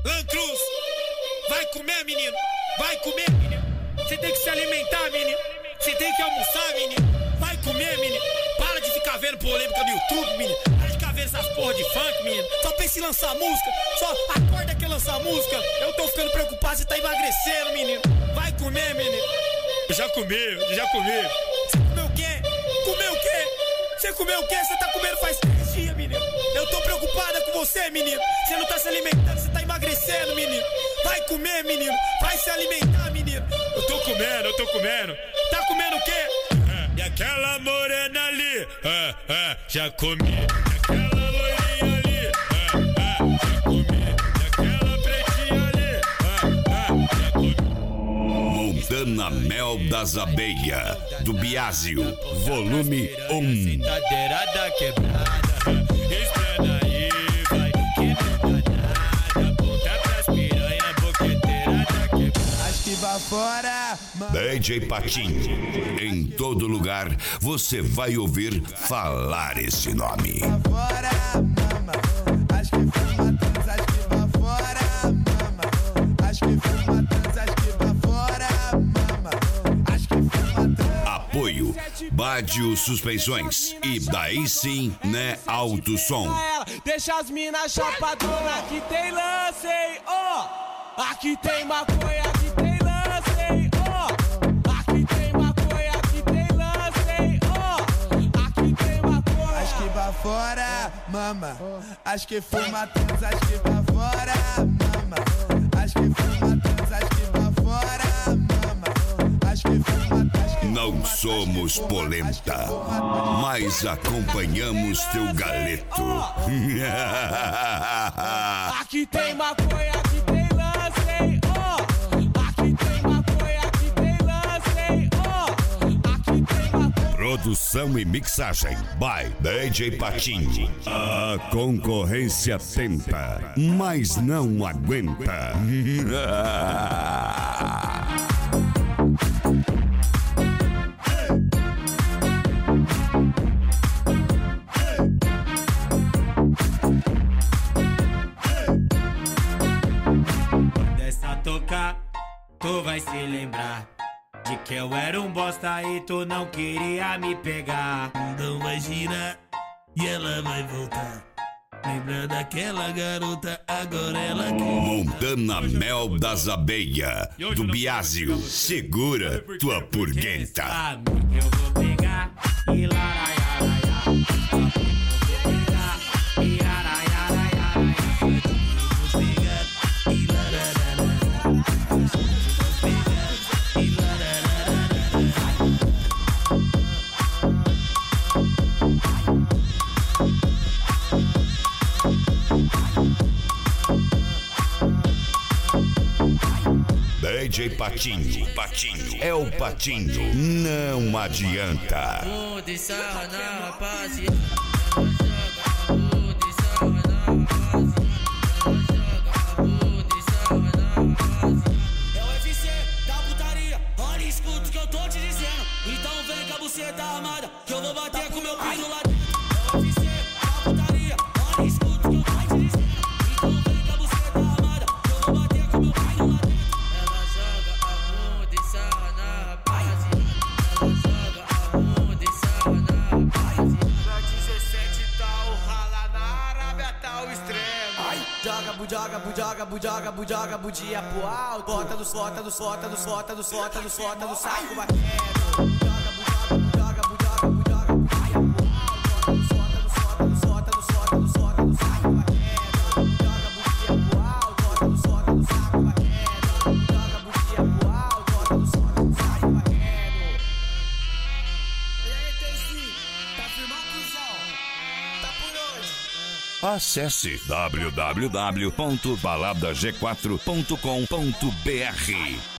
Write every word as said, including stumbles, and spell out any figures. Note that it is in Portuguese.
Lancruz, vai comer, menino. Vai comer, menino. Você tem que se alimentar, menino. Você tem que almoçar, menino. Vai comer, menino. Para de ficar vendo polêmica no YouTube, menino. Para de ficar vendo essas porra de funk, menino. Só pensa em lançar música. Só acorda que lançar música. Eu tô ficando preocupado, você tá emagrecendo, menino. Vai comer, menino. Já comeu, já comeu. Você comeu o quê? Comeu o quê? Você comeu o quê? Você tá comendo faz três dias, menino. Eu tô preocupada com você, menino. Você não tá se alimentando, você tá emagrecendo, menino. Vai comer, menino. Vai se alimentar, menino. Eu tô comendo, eu tô comendo. Tá comendo o quê? E aquela morena ali, ah, ah, já comi. E aquela loirinha ali, ah, ah, já comi. E aquela pretinha ali, ah, ah, já comi. Montana Mel das Abelhas, do Biásio, volume um. Sentadeira da quebrada, espera aí, vai, que não dá nada. Ponta pras piranha, boqueteira da quebrada. Acho que vai fora, D J Patinho, em todo lugar você vai ouvir falar esse nome. vai fora, mama. Acho que fuma trans, acho que vai fora, mama. Acho que fuma trans, acho que vai fora, mama. Acho que fuma trans. Apoio Bádio Suspensões e daí sim, né, Alto Som. Ela, deixa as minas chapadona, aqui tem lance, hein, ó. Aqui tem maconha, aqui tem lance, hein, ó. Aqui tem maconha, aqui tem lance, hein, ó. Aqui tem maconha. Acho que vai fora, mama. Acho que fuma trans, acho que vai fora, mama. Acho que fuma trans, acho que vai fora, mama. Acho que fuma trans. Não somos polenta, mas acompanhamos teu galeto. Aqui tem maconha, aqui tem lance, hein, ó. Aqui tem maconha, aqui tem lance, hein, ó. Aqui tem maconha. Produção e mixagem by D J Patinho. A concorrência tenta, mas não aguenta. Dessa tocar, tu vai se lembrar de que eu era um bosta e tu não queria me pegar. Então vai girar e ela vai voltar. Lembra daquela garota, agora ela quer. Montana Mel das Abelhas, do Biásio. Segura tua purguenta. Amiga, eu vou pegar e laraiaraiá. Eu vou pegar e laraiaraiá. Eu vou pegar e larararara. Eu vou pegar e larararara. D J Patinho, Patinho, é o Patinho, não adianta. Vou deixar na rapaziada. Vou deixar na rapaziada. Vou deixar na rapaziada. É o U F C da putaria, olha e escuta o que eu tô te dizendo. Então vem com a buceta armada, que eu vou bater com meu pino lá dentro. É o U F C da putaria, olha e escuta o que eu tô te dizendo. Então vem com a buceta armada, que eu vou bater com meu pino lá dentro. Ela joga a munição na rapaziada. Ela joga a munição na rapaziada. Na dezessete tá o rala, na Arábia tá o extremo. Ai, joga, bu, joga, bu, joga, bu, joga, bu, joga, bu, dia pro alto. Bota do sota, do sota, do sota, do sota, do sota, do saco vaquero. Joga, bu, joga, bu, joga, bu, joga, bu, joga, bu, dia pro alto. Bota do sota, do sota, do sota, do sota, do sota, do saco vaquero. Joga, bu, dia pro alto. Bota do sota, do saco vaquero. Joga, bu, dia pro alto. Bota do sota, do saco vaquero. E aí, Teixi, tá firmado, cuzão? Tá por onde? Acesse w w w ponto balada g quatro ponto com ponto b r.